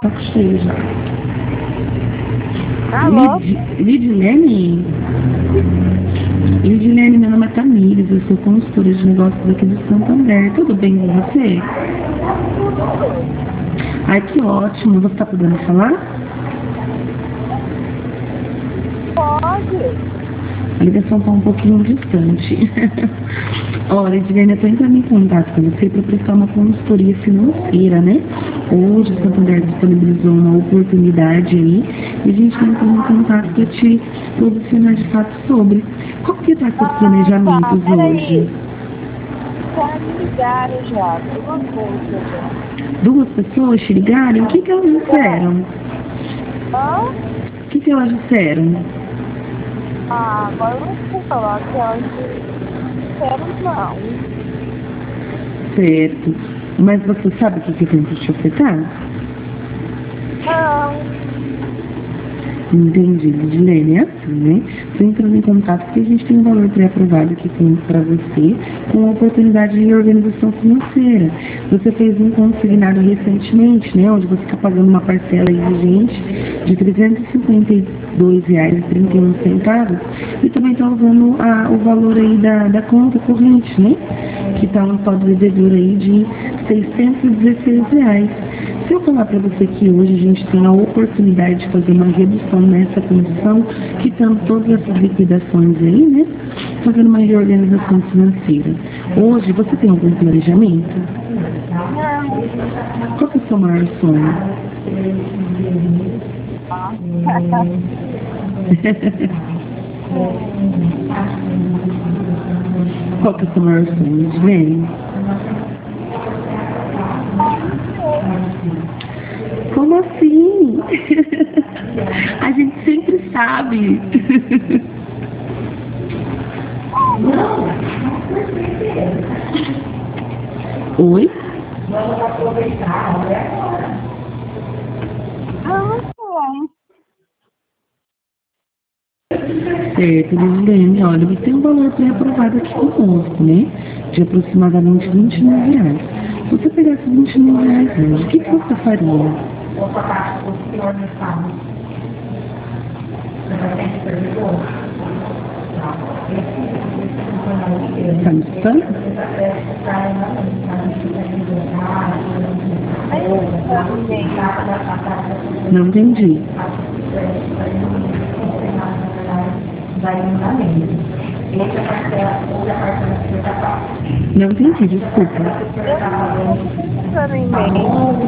Saco cheio já. Alô? Lidilene? Lidilene, meu nome é Tamires, eu sou consultora de negócios aqui do Santander. Tudo bem com você? Ai, que ótimo. Você está podendo falar? Pode. A ligação está um pouquinho distante. Olha, Edilene, eu estou entrando em contato com você para prestar uma consultoria financeira, né? Hoje o Santander disponibilizou uma oportunidade aí e a gente está entrando em contato para te posicionar de fato sobre. Qual que está seus planejamentos hoje? Peraí. Já me ligaram já. Duas vezes já. Duas pessoas te ligaram? O que elas disseram? Hã? O que elas disseram? Agora eu não sei falar que elas quero não. Certo. Mas você sabe o que eu tenho para te ofertar? Não. Entendi, Edilene, é assim, né? Estou entrando em contato porque a gente tem um valor pré-aprovado aqui para você, com a oportunidade de reorganização financeira. Você fez um consignado recentemente, né? Onde você está pagando uma parcela exigente de R$ 352,31 e também está usando o valor aí da conta corrente, né? Que está um saldo devedor aí de R$ 616. Se eu falar para você que hoje a gente tem a oportunidade de fazer uma redução nessa condição, quitando todas essas liquidações aí, né? Fazendo uma reorganização financeira. Hoje, você tem algum planejamento? Não. Qual que é o seu maior sonho? Qual que é o seu maior sonho, Edilene? Como assim? A gente sempre sabe. Oi? Certo, Edilene, olha, você tem um valor pré-aprovado aqui conosco, né? De aproximadamente R$ 20.000. Se você pegasse R$ 20.000 hoje, o que você faria? Está me escutando? Não entendi. Não entendi, desculpa. No e-mail.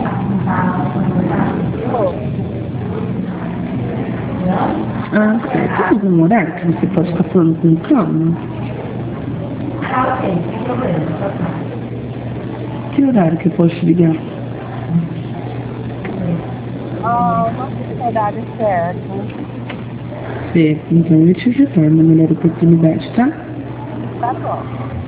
Certo. Tem algum horário que você pode estar falando com calma? Que horário que eu posso te ligar? Não sei o horário certo. Certo, então eu te retorno na melhor oportunidade, tá? Tá bom.